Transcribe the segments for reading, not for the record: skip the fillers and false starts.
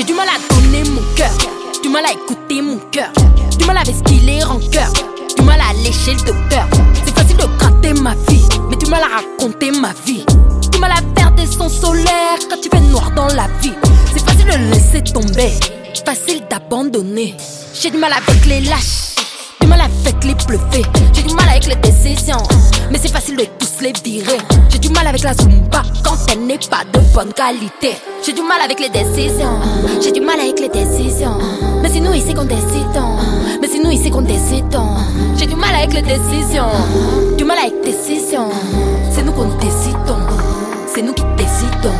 du mal à donner mon cœur, du mal à écouter mon cœur, du mal à vesquiller rancœur, du mal à lécher le docteur. C'est facile de gratter ma vie, mais du mal à raconter ma vie. Du mal à faire des sons solaires quand tu fais noir dans la vie. C'est facile de laisser tomber, facile d'abandonner. J'ai du mal avec les lâches, du mal avec les bluffés. J'ai du mal avec les décisions, mais c'est facile de tous les virer. J'ai du mal avec la Zumba quand elle n'est pas de bonne qualité. J'ai du mal avec les décisions, j'ai du mal avec les décisions. Mais c'est nous ici qu'on décidons, mais c'est nous ici qu'on décidons. J'ai du mal avec les décisions, du mal avec décisions. C'est nous qu'on décidons, c'est nous qui décidons.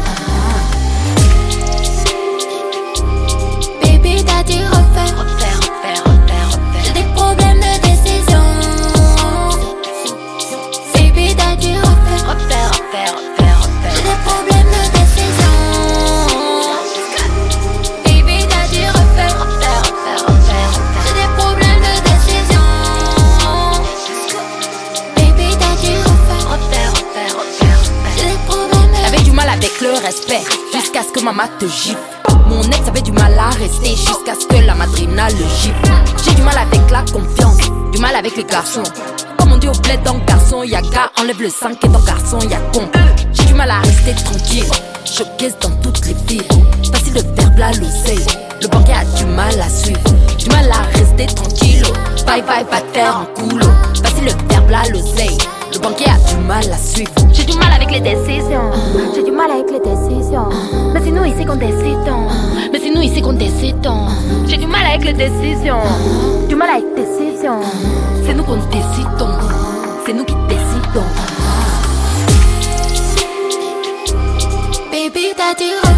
Baby, t'as dû refaire. J'ai des problèmes de décision. Baby, t'as dû refaire. J'ai des problèmes de décision. Baby, t'as dû refaire. J'ai des problèmes de décision. Baby, t'as dû refaire. J'ai des problèmes. J'avais du mal avec le respect, jusqu'à ce que maman te gifle. Mon ex avait du mal à rester, jusqu'à ce que la madrina le gifle. J'ai du mal avec la confiance, du mal avec les garçons. Comme on dit au bled dans garçon, y'a gars, enlève le sang et dans garçon, y'a con. J'ai du mal à rester tranquille, choqueuse dans toutes les villes. Facile de faire bla l'oseille, le banquier a du mal à suivre. Du mal à rester tranquille, bye bye va te faire un coulo. Facile de faire bla l'oseille, le banquier a du mal à suivre. J'ai du mal avec les décisions, j'ai du mal avec les décisions. Mais c'est nous ici qu'on décidons, mais c'est nous ici qu'on décidons. J'ai du mal avec les décisions, du mal avec les décisions. C'est nous qu'on décidons, c'est nous qui décidons. Baby, t'as dû refaire.